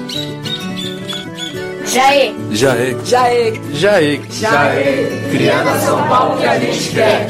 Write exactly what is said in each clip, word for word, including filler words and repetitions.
Jaê. Jaê. Jaê. Jaê. Jaê. Criando a São Paulo que a gente quer.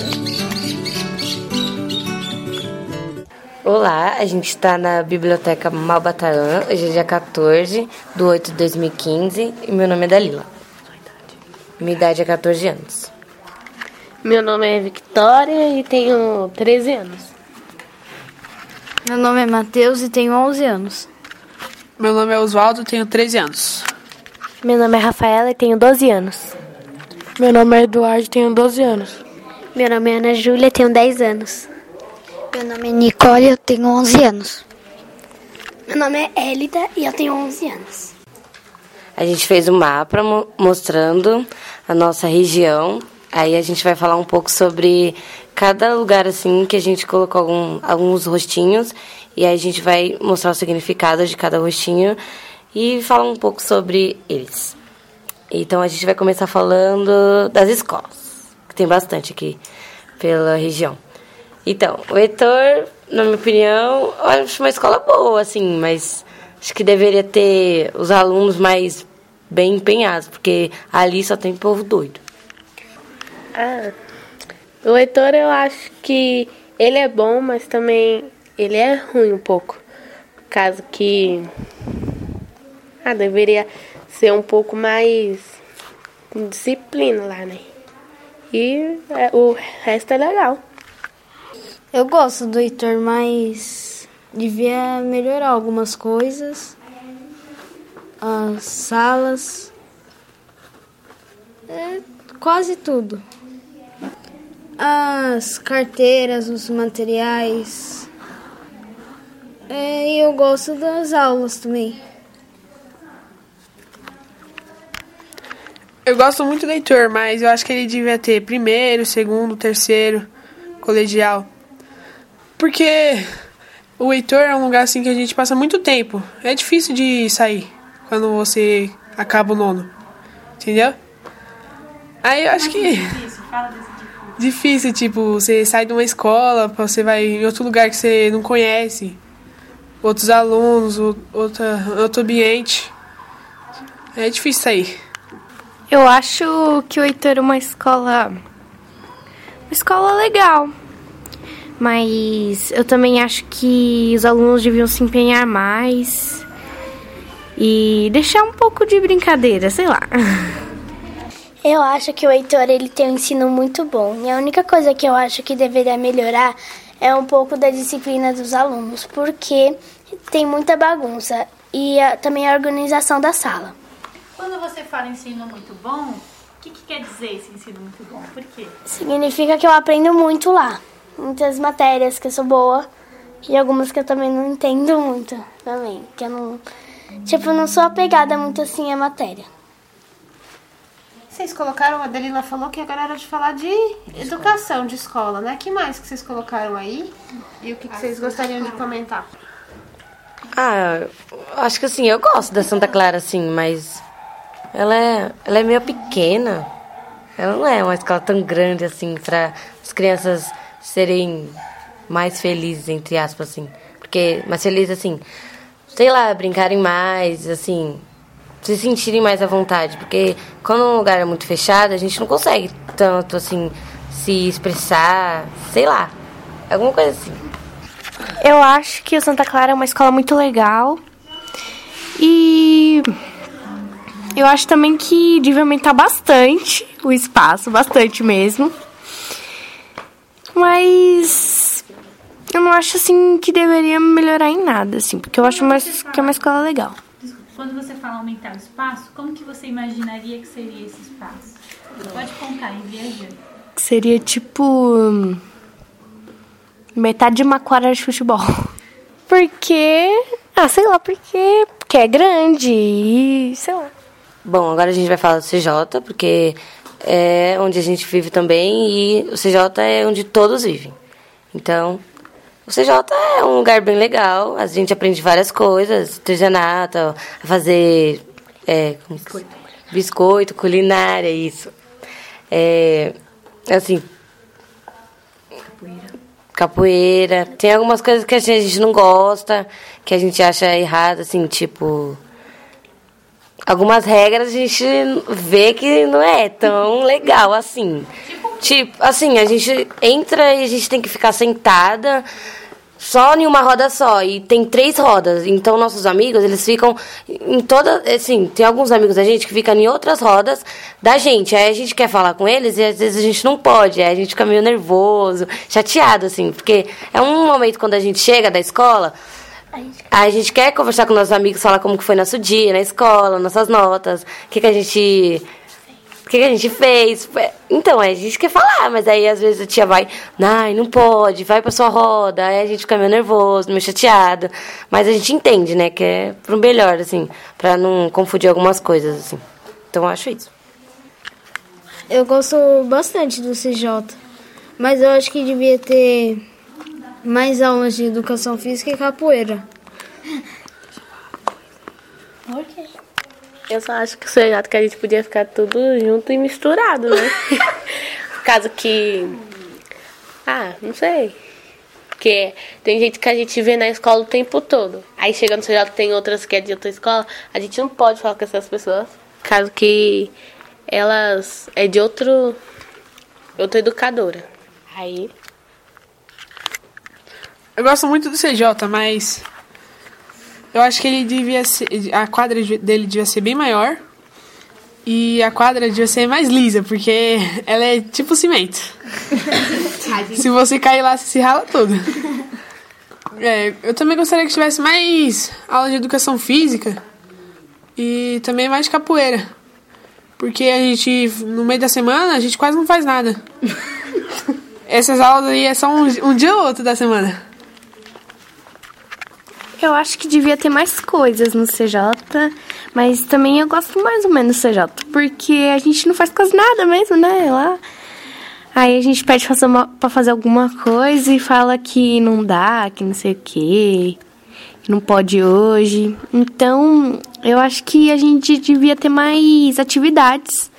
Olá, a gente está na Biblioteca Malbataan, hoje é dia quatorze de oito de dois mil e quinze e meu nome é Dalila. Minha idade é quatorze anos. Meu nome é Victoria e tenho treze anos. Meu nome é Matheus e tenho onze anos. Meu nome é Oswaldo e tenho treze anos. Meu nome é Rafaela e tenho doze anos. Meu nome é Eduardo e tenho doze anos. Meu nome é Ana Júlia e tenho dez anos. Meu nome é Nicole e eu tenho onze anos. Meu nome é Elida e eu tenho onze anos. A gente fez um mapa mo- mostrando a nossa região. Aí a gente vai falar um pouco sobre cada lugar assim que a gente colocou algum, alguns rostinhos. E aí a gente vai mostrar o significado de cada rostinho e falar um pouco sobre eles. Então a gente vai começar falando das escolas, que tem bastante aqui pela região. Então, o Heitor, na minha opinião, eu acho uma escola boa, assim, mas acho que deveria ter os alunos mais bem empenhados, porque ali só tem povo doido. Ah, o Heitor eu acho que ele é bom, mas também ele é ruim um pouco. Por causa que ah, deveria ser um pouco mais com disciplina lá, né? E é, o resto é legal. Eu gosto do Heitor, mas devia melhorar algumas coisas. As salas. É, quase tudo. As carteiras, os materiais. É, e eu gosto das aulas também. Eu gosto muito do Heitor, mas eu acho que ele devia ter primeiro, segundo, terceiro, colegial. Porque o Heitor é um lugar assim que a gente passa muito tempo. É difícil de sair quando você acaba o nono. Entendeu? Aí eu acho que... Difícil, fala desse difícil. Difícil, tipo, você sai de uma escola, você vai em outro lugar que você não conhece. Outros alunos, outra, outro ambiente. É difícil sair. Eu acho que o Heitor é uma escola... Uma escola legal. Mas eu também acho que os alunos deviam se empenhar mais. E deixar um pouco de brincadeira, sei lá. Eu acho que o Heitor ele tem um ensino muito bom. E a única coisa que eu acho que deveria melhorar é um pouco da disciplina dos alunos. Porque tem muita bagunça. E a, também a organização da sala. Quando você fala ensino muito bom, o que, que quer dizer esse ensino muito bom? Por quê? Significa que eu aprendo muito lá. Muitas matérias que eu sou boa e algumas que eu também não entendo muito também. Que eu não, tipo, não sou apegada muito assim à matéria. Vocês colocaram, a Dalila falou que agora era de falar de educação, de escola, né? Que mais que vocês colocaram aí? E o que, que vocês gostariam de comentar? Ah, acho que assim, eu gosto da Santa Clara, assim, mas... Ela é, ela é meio pequena. Ela não é uma escola tão grande assim para as crianças serem mais felizes, entre aspas, assim. Porque mais felizes, assim, sei lá, brincarem mais, assim, se sentirem mais à vontade. Porque quando um lugar é muito fechado, a gente não consegue tanto, assim, se expressar, sei lá, alguma coisa assim. Eu acho que o Santa Clara é uma escola muito legal. E... eu acho também que devia aumentar bastante o espaço, bastante mesmo. Mas eu não acho assim que deveria melhorar em nada, assim, porque eu acho mais, que é uma escola legal. Quando você fala aumentar o espaço, como que você imaginaria que seria esse espaço? Pode contar em viajando. Seria tipo metade de uma quadra de futebol. Porque, ah, sei lá, porque, porque é grande e sei lá. Bom, agora a gente vai falar do C J, porque é onde a gente vive também e o C J é onde todos vivem. Então, o C J é um lugar bem legal, a gente aprende várias coisas, artesanato, a fazer é, biscoito. biscoito, culinária, isso. É, assim, capoeira. capoeira. Tem algumas coisas que a gente não gosta, que a gente acha errado, assim, tipo... algumas regras a gente vê que não é tão legal assim. Tipo, assim, a gente entra e a gente tem que ficar sentada só em uma roda só. E tem três rodas. Então, nossos amigos, eles ficam em toda... Assim, tem alguns amigos da gente que ficam em outras rodas da gente. Aí a gente quer falar com eles e às vezes a gente não pode. Aí a gente fica meio nervoso, chateado, assim. Porque é um momento quando a gente chega da escola... Aí a gente quer conversar com nossos amigos, falar como que foi nosso dia na escola, nossas notas, o que, que a gente... O que, que a gente fez? Então, a gente quer falar, mas aí às vezes a tia vai, ai, não pode, vai pra sua roda, aí a gente fica meio nervoso, meio chateado. Mas a gente entende, né, que é pro melhor, assim, pra não confundir algumas coisas, assim. Então, eu acho isso. Eu gosto bastante do C J, mas eu acho que devia ter mais aulas de educação física e capoeira. Por quê? Eu só acho que o C J que a gente podia ficar tudo junto e misturado, né? Por causa que... Ah, não sei. Porque tem gente que a gente vê na escola o tempo todo. Aí chega no C J, tem outras que é de outra escola. A gente não pode falar com essas pessoas. Por causa que elas é de outro... outra educadora. Aí... Eu gosto muito do C J, mas... Eu acho que ele devia ser... A quadra dele devia ser bem maior. E a quadra devia ser mais lisa, porque ela é tipo cimento. Se você cair lá, você se rala todo. É, eu também gostaria que tivesse mais aula de educação física. E também mais de capoeira. Porque a gente, no meio da semana, a gente quase não faz nada. Essas aulas aí é só um, um dia ou outro da semana. Eu acho que devia ter mais coisas no C J, mas também eu gosto mais ou menos do C J, porque a gente não faz quase nada mesmo, né, lá. Aí a gente pede fazer uma, pra fazer alguma coisa e fala que não dá, que não sei o quê, que não pode hoje. Então, eu acho que a gente devia ter mais atividades,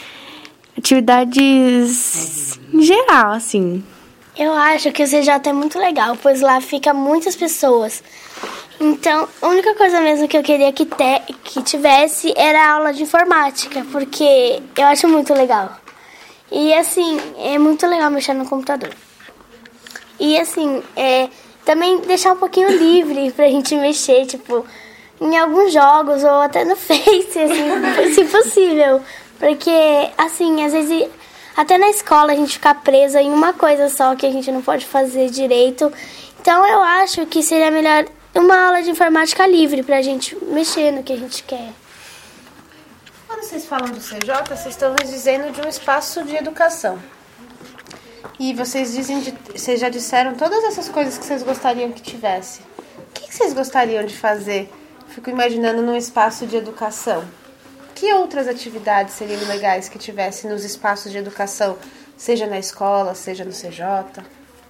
atividades em geral, assim. Eu acho que o C J é muito legal, pois lá fica muitas pessoas. Então, a única coisa mesmo que eu queria que, te, que tivesse era a aula de informática, porque eu acho muito legal. E, assim, é muito legal mexer no computador. E, assim, é, também deixar um pouquinho livre pra gente mexer, tipo, em alguns jogos ou até no Face, assim, se possível. Porque, assim, às vezes... Até na escola a gente fica presa em uma coisa só que a gente não pode fazer direito. Então eu acho que seria melhor uma aula de informática livre pra gente mexer no que a gente quer. Quando vocês falam do C J, vocês estão nos dizendo de um espaço de educação. E vocês dizem de, vocês já disseram todas essas coisas que vocês gostariam que tivesse. O que, que vocês gostariam de fazer? Fico imaginando num espaço de educação. Que outras atividades seriam legais que tivesse nos espaços de educação, seja na escola, seja no C J?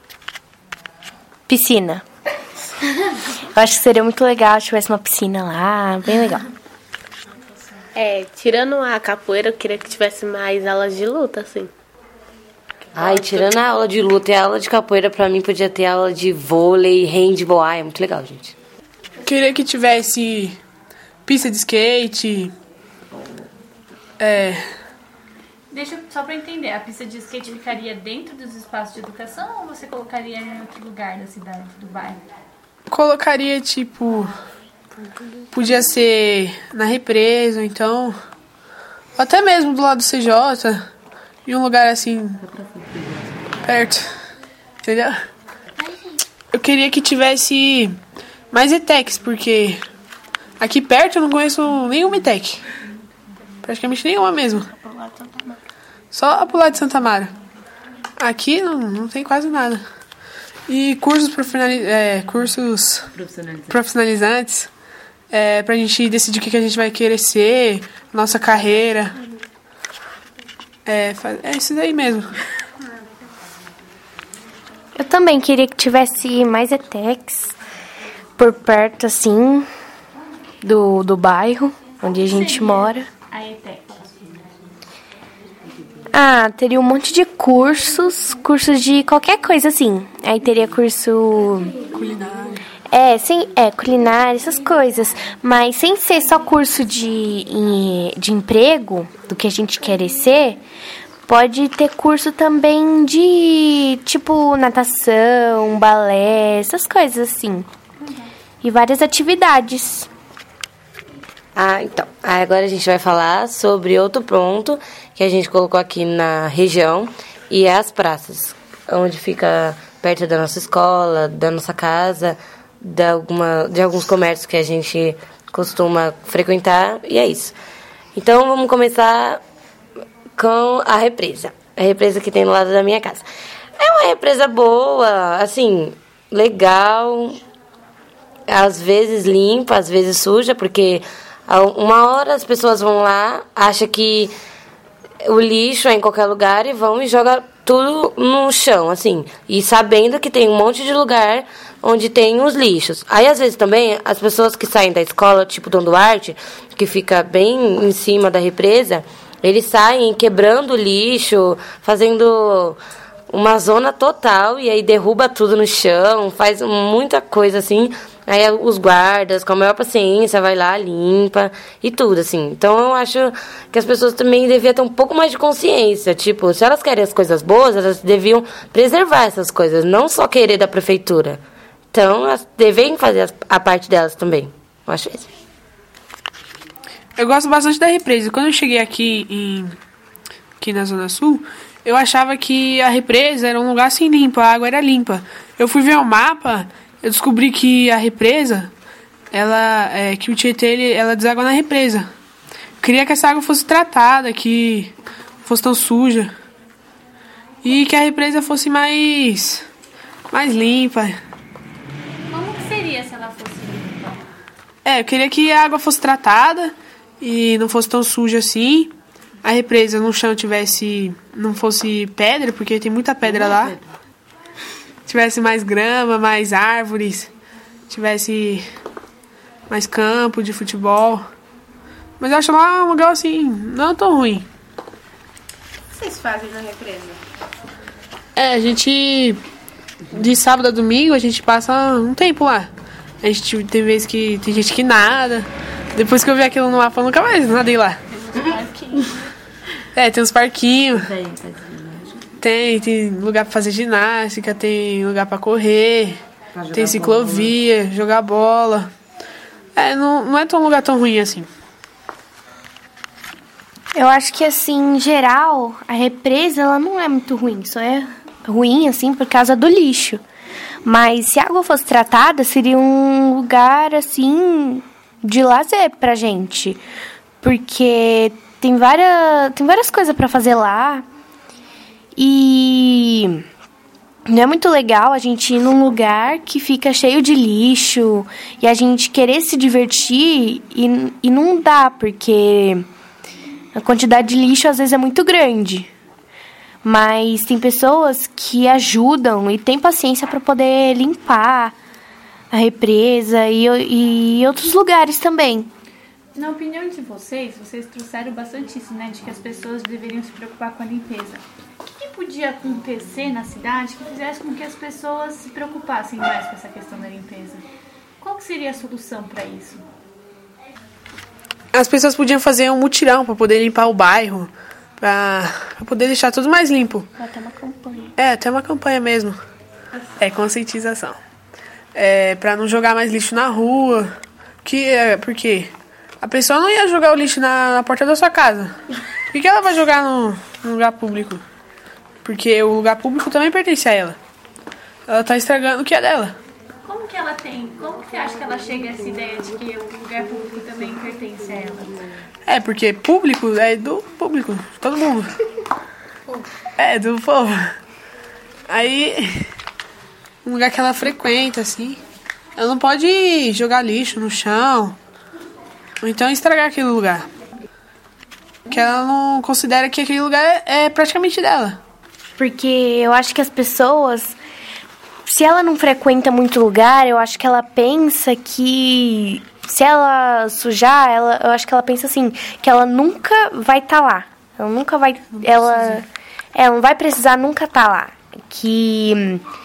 Piscina. Eu acho que seria muito legal se tivesse uma piscina lá, bem legal. É, tirando a capoeira, eu queria que tivesse mais aulas de luta, assim. Ai, tirando a aula de luta e a aula de capoeira, pra mim podia ter aula de vôlei, handball. Ai, é muito legal, gente. Queria que tivesse pista de skate... É... Deixa eu, só pra entender, a pista de skate ficaria dentro dos espaços de educação ou você colocaria em outro lugar da cidade, do bairro? Colocaria, tipo... Podia ser na represa, então... Até mesmo do lado do C J. Em um lugar assim... Perto. Entendeu? Eu queria que tivesse mais E T E Cs, porque... Aqui perto eu não conheço nenhuma E T E C. Praticamente nenhuma mesmo. Só a pular de Santa Mara. Aqui não, não tem quase nada. E cursos, é, cursos profissionalizantes, profissionalizantes é, pra gente decidir o que, que a gente vai querer ser, nossa carreira. É, é isso daí mesmo. Eu também queria que tivesse mais E T E Cs por perto, assim, do, do bairro onde a gente mora. A E T E C. Ah, teria um monte de cursos, cursos de qualquer coisa, assim. Aí teria curso... Culinária. É, sim, é, culinária, essas coisas. Mas sem ser só curso de, de emprego, do que a gente quer ser, pode ter curso também de, tipo, natação, balé, essas coisas assim. Uhum. E várias atividades. Ah, então. Agora a gente vai falar sobre outro ponto que a gente colocou aqui na região, e é as praças, onde fica perto da nossa escola, da nossa casa, de, alguma, de alguns comércios que a gente costuma frequentar, e é isso. Então, vamos começar com a represa. A represa que tem do lado da minha casa. É uma represa boa, assim, legal, às vezes limpa, às vezes suja, porque uma hora as pessoas vão lá, acham que o lixo é em qualquer lugar e vão e jogam tudo no chão, assim. E sabendo que tem um monte de lugar onde tem os lixos. Aí, às vezes, também, as pessoas que saem da escola, tipo Dom Duarte, que fica bem em cima da represa, eles saem quebrando o lixo, fazendo uma zona total, e aí derruba tudo no chão, faz muita coisa, assim. Aí os guardas, com a maior paciência, vai lá, limpa e tudo, assim. Então, eu acho que as pessoas também deviam ter um pouco mais de consciência. Tipo, se elas querem as coisas boas, elas deviam preservar essas coisas, não só querer da prefeitura. Então, elas devem fazer a parte delas também. Eu acho isso. Eu gosto bastante da represa. Quando eu cheguei aqui, em, aqui na Zona Sul, eu achava que a represa era um lugar assim limpo, a água era limpa. Eu fui ver o mapa... Eu descobri que a represa, ela, é, que o Tietê, ele, ela deságua na represa. Eu queria que essa água fosse tratada, que não fosse tão suja. E que a represa fosse mais, mais limpa. Como que seria se ela fosse limpa? É, eu queria que a água fosse tratada e não fosse tão suja assim. A represa no chão tivesse, não fosse pedra, porque tem muita pedra lá. Tivesse mais grama, mais árvores, tivesse mais campo de futebol. Mas eu acho lá um lugar assim, não tão ruim. O que vocês fazem na represa? É, a gente, de sábado a domingo, a gente passa um tempo lá. A gente tem vezes que tem gente que nada. Depois que eu vi aquilo no mapa, eu nunca mais nadei lá. É, tem uns parquinhos. Tem, tem lugar pra fazer ginástica, tem lugar pra correr, pra tem ciclovia, bola. Jogar bola. É, não, não é tão um lugar tão ruim assim. Eu acho que, assim, em geral, a represa, ela não é muito ruim. Só é ruim, assim, por causa do lixo. Mas se a água fosse tratada, seria um lugar, assim, de lazer pra gente. Porque tem várias, tem várias coisas pra fazer lá. E não é muito legal a gente ir num lugar que fica cheio de lixo e a gente querer se divertir e, e não dá, porque a quantidade de lixo às vezes é muito grande. Mas tem pessoas que ajudam e têm paciência para poder limpar a represa e, e outros lugares também. Na opinião de vocês, vocês trouxeram bastante isso, né? De que as pessoas deveriam se preocupar com a limpeza. O que, que podia acontecer na cidade que fizesse com que as pessoas se preocupassem mais com essa questão da limpeza? Qual que seria a solução para isso? As pessoas podiam fazer um mutirão para poder limpar o bairro, para poder deixar tudo mais limpo. Até uma campanha. É, até uma campanha mesmo. É, conscientização. É, para não jogar mais lixo na rua. Que, é, por quê? A pessoa não ia jogar o lixo na, na porta da sua casa. Por que, que ela vai jogar no, no lugar público? Porque o lugar público também pertence a ela. Ela tá estragando o que é dela. Como que ela tem... Como que você acha que ela chega a essa ideia de que o lugar público também pertence a ela? É, porque público é do público. Todo mundo. É, do povo. Aí... Um lugar que ela frequenta, assim. Ela não pode jogar lixo no chão. Ou então estragar aquele lugar. Que ela não considera que aquele lugar é praticamente dela. Porque eu acho que as pessoas, se ela não frequenta muito lugar, eu acho que ela pensa que se ela sujar, ela, eu acho que ela pensa assim, que ela nunca vai estar tá lá. Ela nunca vai, ela, ela não vai precisar nunca estar tá lá. Que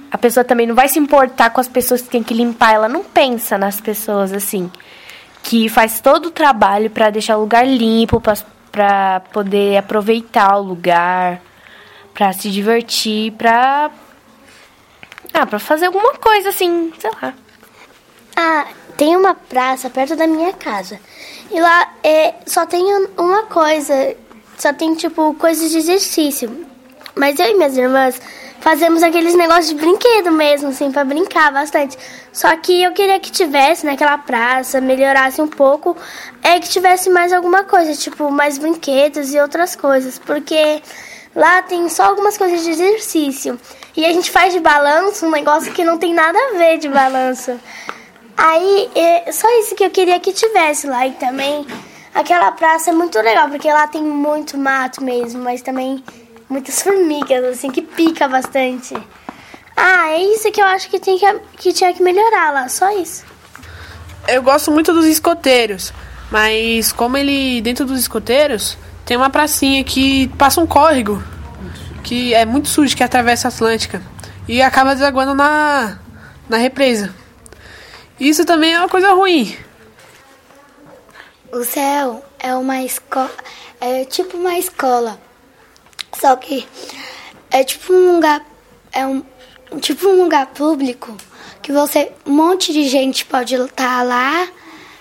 a pessoa também não vai se importar com as pessoas que tem que limpar. Ela não pensa nas pessoas, assim, que faz todo o trabalho para deixar o lugar limpo, para poder aproveitar o lugar, para se divertir, para ah, para fazer alguma coisa, assim, sei lá. Ah, tem uma praça perto da minha casa. E lá é, só tem uma coisa, só tem, tipo, coisas de exercício. Mas eu e minhas irmãs fazemos aqueles negócios de brinquedo mesmo, assim, pra brincar bastante. Só que eu queria que tivesse naquela praça, melhorasse um pouco, é que tivesse mais alguma coisa, tipo, mais brinquedos e outras coisas. Porque lá tem só algumas coisas de exercício. E a gente faz de balanço um negócio que não tem nada a ver de balanço. Aí, é só isso que eu queria que tivesse lá. E também, aquela praça é muito legal, porque lá tem muito mato mesmo, mas também muitas formigas, assim, que pica bastante. Ah, é isso que eu acho que, tem que, que tinha que melhorar lá, só isso. Eu gosto muito dos escoteiros, mas como ele, dentro dos escoteiros, tem uma pracinha que passa um córrego, que é muito sujo, que atravessa a Atlântica, e acaba desaguando na, na represa. Isso também é uma coisa ruim. O céu é uma escola, é tipo uma escola, só que é tipo um lugar, é um tipo um lugar público que você, um monte de gente pode estar lá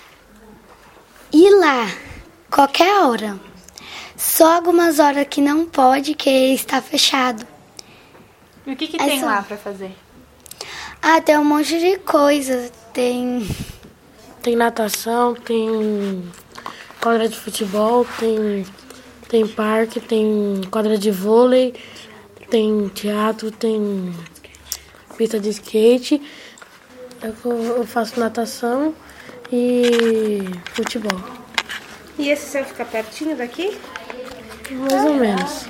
e lá qualquer hora. Só algumas horas que não pode, que está fechado. E o que que É tem só- lá pra fazer? Ah, tem um monte de coisa. Tem. Tem natação, tem quadra de futebol, tem, tem parque, tem quadra de vôlei, tem teatro, tem pista de skate. Eu, eu faço natação e futebol. E esse céu fica pertinho daqui? Mais ou menos.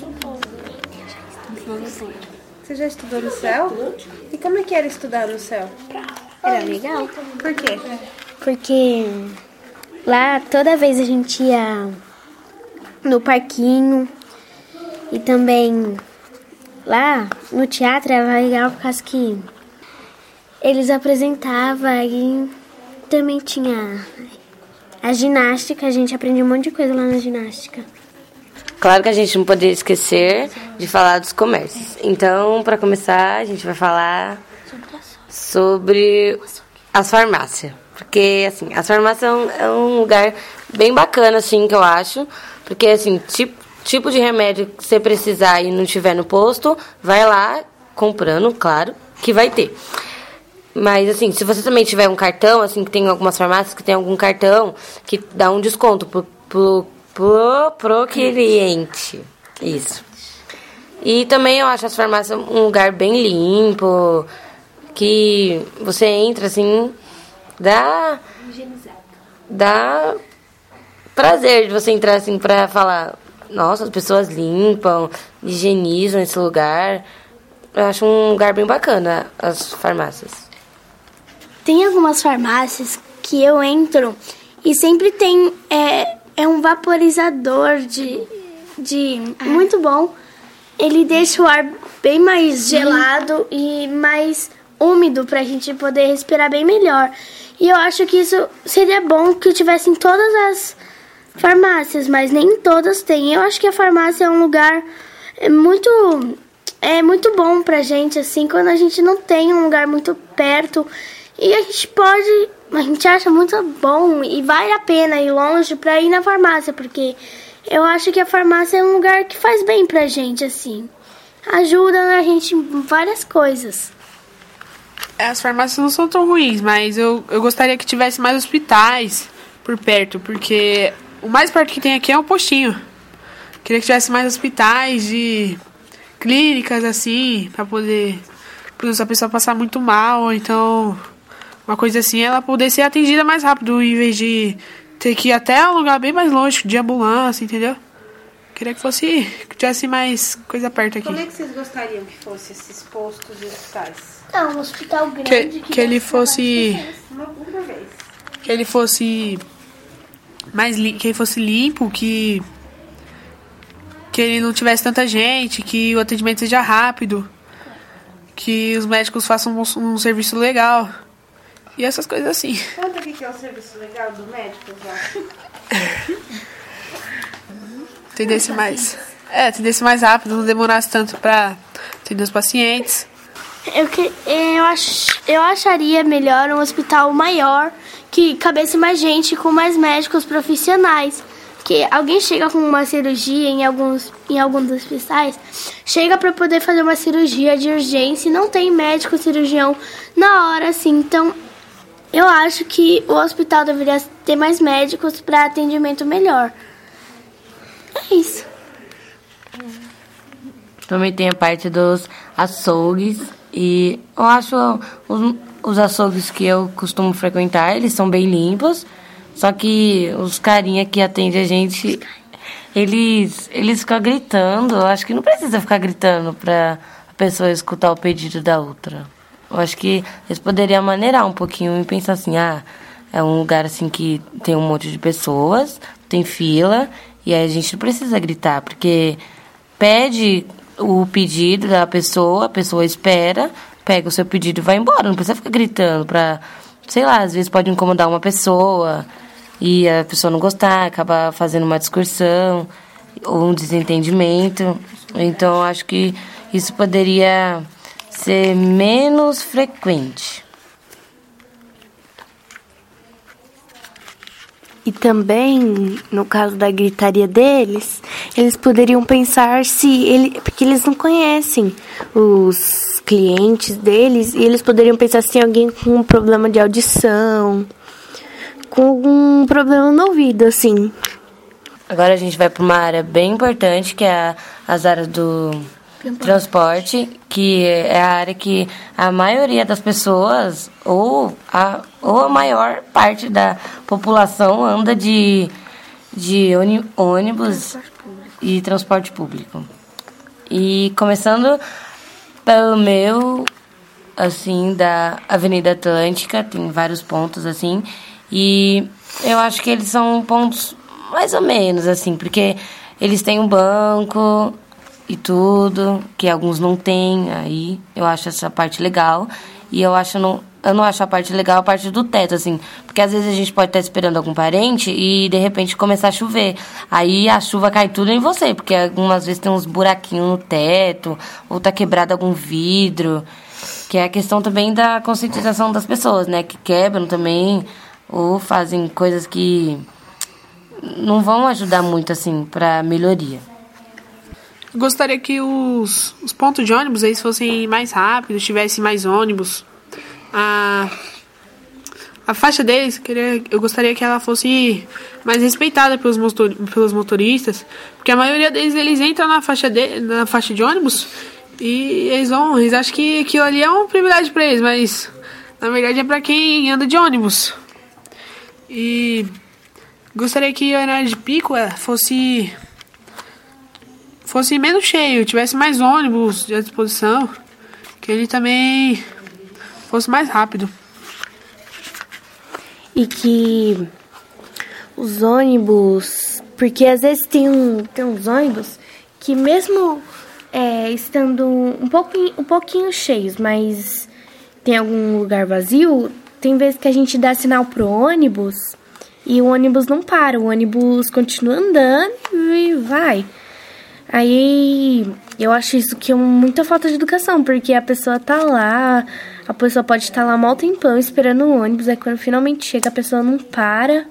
Você já estudou no céu? E como é que era estudar no céu? Era legal. Por quê? Porque lá toda vez a gente ia no parquinho e também lá no teatro era legal por causa que eles apresentavam e também tinha a ginástica, a gente aprendia um monte de coisa lá na ginástica. Claro que a gente não poderia esquecer de falar dos comércios. Então, para começar, a gente vai falar sobre as farmácias. Porque, assim, as farmácias é um, é um lugar bem bacana, assim, que eu acho. Porque, assim, tipo, tipo de remédio que você precisar e não tiver no posto, vai lá comprando, claro, que vai ter. Mas, assim, se você também tiver um cartão, assim, que tem algumas farmácias que tem algum cartão que dá um desconto pro, pro, pro, pro cliente. Isso. E também eu acho as farmácias um lugar bem limpo, que você entra, assim, dá, dá prazer de você entrar, assim, pra falar, nossa, as pessoas limpam, higienizam esse lugar. Eu acho um lugar bem bacana, as farmácias. Tem algumas farmácias que eu entro e sempre tem é, é um vaporizador de, de muito bom. Ele deixa o ar bem mais gelado e mais úmido pra gente poder respirar bem melhor. E eu acho que isso seria bom que tivesse em todas as farmácias, mas nem todas têm. Eu acho que a farmácia é um lugar muito, é muito bom pra gente, assim, quando a gente não tem um lugar muito perto. E a gente pode, a gente acha muito bom e vale a pena ir longe pra ir na farmácia, porque eu acho que a farmácia é um lugar que faz bem pra gente, assim. Ajuda a gente em várias coisas. As farmácias não são tão ruins, mas eu, eu gostaria que tivesse mais hospitais por perto, porque o mais perto que tem aqui é um postinho. Queria que tivesse mais hospitais de clínicas, assim, pra poder, por exemplo, se a pessoa passar muito mal, ou então uma coisa assim, ela poder ser atendida mais rápido, em vez de ter que ir até um lugar bem mais longe, de ambulância, entendeu? Queria que fosse, que tivesse mais coisa perto aqui. Como é que vocês gostariam que fosse esses postos e hospitais? Ah, um hospital grande Que, que, que ele fosse... Uma por vez. Que ele fosse mais lim, que ele fosse limpo, que que ele não tivesse tanta gente, que o atendimento seja rápido, que os médicos façam um, um serviço legal. E essas coisas assim. Conta o que é o serviço legal do médico, já. Atendesse mais. É, atendesse mais rápido, não demorasse tanto pra atender os pacientes. Eu, que, eu, ach, eu acharia melhor um hospital maior, que cabesse mais gente, com mais médicos profissionais. Porque alguém chega com uma cirurgia em alguns, em alguns hospitais, chega para poder fazer uma cirurgia de urgência e não tem médico cirurgião na hora, assim. Então, eu acho que o hospital deveria ter mais médicos para atendimento melhor. É isso. Também tem a parte dos açougues. E eu acho os, os açougues que eu costumo frequentar, eles são bem limpos. Só que os carinha que atendem a gente, eles, eles ficam gritando. Eu acho que não precisa ficar gritando pra a pessoa escutar o pedido da outra. Eu acho que eles poderiam maneirar um pouquinho e pensar assim, ah, é um lugar assim que tem um monte de pessoas, tem fila, e aí a gente não precisa gritar, porque pede o pedido da pessoa, a pessoa espera, pega o seu pedido e vai embora. Não precisa ficar gritando pra, sei lá, às vezes pode incomodar uma pessoa e a pessoa não gostar, acaba fazendo uma discussão ou um desentendimento. Então, acho que isso poderia ser menos frequente. E também, no caso da gritaria deles, eles poderiam pensar se ele, porque eles não conhecem os clientes deles, e eles poderiam pensar se tem alguém com um problema de audição, com algum problema no ouvido, assim. Agora a gente vai para uma área bem importante, que é a, as áreas do transporte, que é a área que a maioria das pessoas, ou a, ou a maior parte da população, anda de, de ônibus e transporte público. E começando pelo meu, assim, da Avenida Atlântica, tem vários pontos, assim, e eu acho que eles são pontos mais ou menos, assim, porque eles têm um banco e tudo, que alguns não têm, aí eu acho essa parte legal. E eu acho não, eu não acho a parte legal a parte do teto, assim, porque às vezes a gente pode estar esperando algum parente e de repente começar a chover. Aí a chuva cai tudo em você, porque algumas vezes tem uns buraquinhos no teto, ou tá quebrado algum vidro, que é a questão também da conscientização das pessoas, né, que quebram também, ou fazem coisas que não vão ajudar muito, assim, pra melhoria. Gostaria que os, os pontos de ônibus aí fossem mais rápidos, tivesse mais ônibus. A, a faixa deles, queria, eu gostaria que ela fosse mais respeitada pelos, motor, pelos motoristas, porque a maioria deles eles entram na faixa de, na faixa de ônibus e eles vão, eles acham que aquilo ali é um privilégio para eles, mas na verdade é para quem anda de ônibus. E gostaria que o horário de pico fosse fosse menos cheio, tivesse mais ônibus à disposição, que ele também fosse mais rápido. E que os ônibus, porque às vezes tem, um, tem uns ônibus que mesmo é, estando um pouquinho, um pouquinho cheios, mas tem algum lugar vazio, tem vezes que a gente dá sinal pro ônibus e o ônibus não para, o ônibus continua andando e vai. Aí eu acho isso que é muita falta de educação, porque a pessoa tá lá, a pessoa pode estar lá mal tempão esperando o ônibus, aí quando finalmente chega a pessoa não para,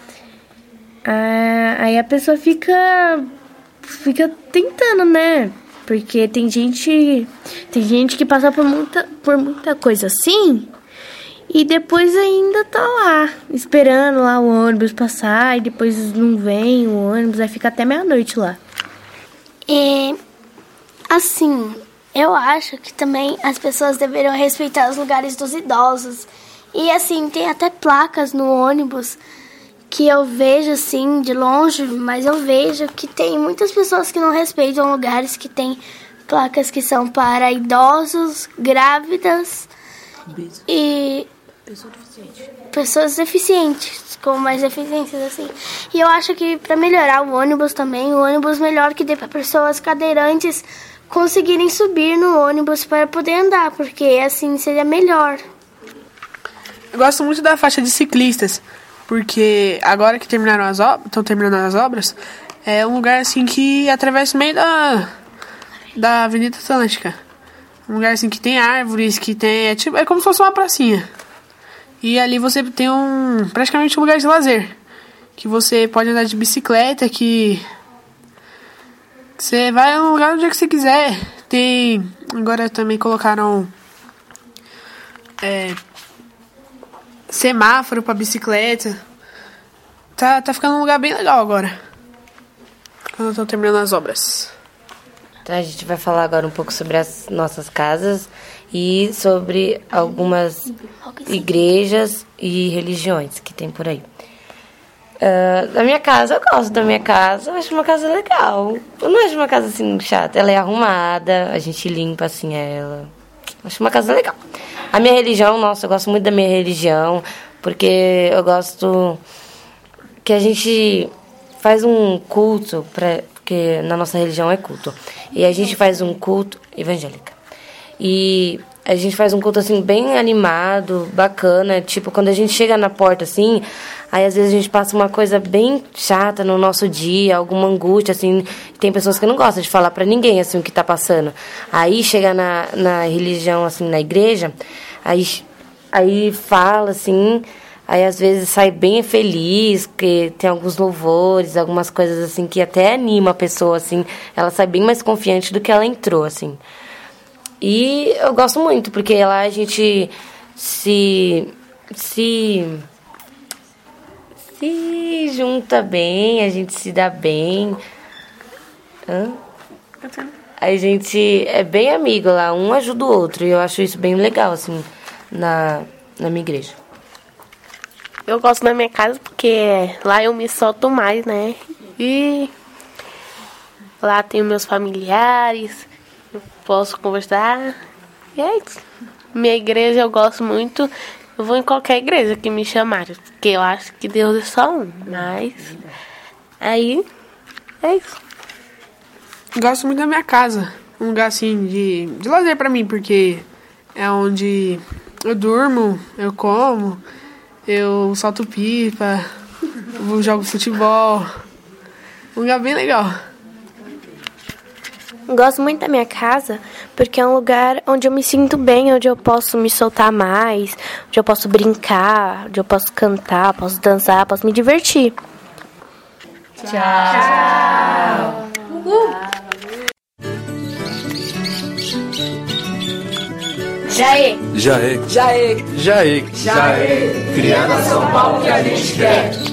ah, aí a pessoa fica, fica tentando, né? Porque tem gente, tem gente que passa por muita, por muita coisa assim e depois ainda tá lá, esperando lá o ônibus passar e depois não vem o ônibus, aí fica até meia-noite lá. E, assim, eu acho que também as pessoas deveriam respeitar os lugares dos idosos. E, assim, tem até placas no ônibus que eu vejo, assim, de longe, mas eu vejo que tem muitas pessoas que não respeitam lugares que tem placas que são para idosos, grávidas e pessoas deficientes. pessoas deficientes. Com mais deficiências, assim. E eu acho que para melhorar o ônibus também, o ônibus melhor que dê para pessoas cadeirantes conseguirem subir no ônibus para poder andar, porque assim seria melhor. Eu gosto muito da faixa de ciclistas, porque agora que terminaram as obras, estão terminando as obras, é um lugar assim que atravessa o meio da, da Avenida Atlântica. Um lugar assim que tem árvores, que tem... É, tipo, é como se fosse uma pracinha. E ali você tem um... praticamente um lugar de lazer. Que você pode andar de bicicleta, que... que você vai no lugar onde é que você quiser. Tem... Agora também colocaram... É, semáforo pra bicicleta. Tá, tá ficando um lugar bem legal agora. Quando estão terminando as obras. Então a gente vai falar agora um pouco sobre as nossas casas e sobre algumas igrejas e religiões que tem por aí. Uh, da minha casa, eu gosto da minha casa, eu acho uma casa legal. Eu não acho uma casa assim chata, ela é arrumada, a gente limpa assim ela. Acho uma casa legal. A minha religião, nossa, eu gosto muito da minha religião, porque eu gosto que a gente faz um culto, pra, porque na nossa religião é culto, e a gente faz um culto evangélico. E a gente faz um culto assim bem animado, bacana, tipo quando a gente chega na porta assim, aí às vezes a gente passa uma coisa bem chata no nosso dia, alguma angústia assim, tem pessoas que não gostam de falar pra ninguém assim o que tá passando. Aí chega na, na religião assim, na igreja, aí, aí fala assim, aí às vezes sai bem feliz, porque tem alguns louvores, algumas coisas assim que até anima a pessoa assim, ela sai bem mais confiante do que ela entrou assim. E eu gosto muito, porque lá a gente se, se, se junta bem, a gente se dá bem. Hã? A gente é bem amigo lá, um ajuda o outro, e eu acho isso bem legal, assim, na, na minha igreja. Eu gosto da minha casa porque lá eu me solto mais, né? E lá tenho meus familiares, eu posso conversar. E é isso. Minha igreja eu gosto muito. Eu vou em qualquer igreja que me chamarem, porque eu acho que Deus é só um. Mas aí é isso. Gosto muito da minha casa. Um lugar assim de, de lazer pra mim, porque é onde eu durmo, eu como, eu solto pipa, eu jogo futebol. Um lugar bem legal. Gosto muito da minha casa porque é um lugar onde eu me sinto bem, onde eu posso me soltar mais, onde eu posso brincar, onde eu posso cantar, posso dançar, posso me divertir. Tchau. Tchau. Uhul. Jaê. Jaê. Jaê. Jaê. Jaê. Criando a São Paulo que a gente quer.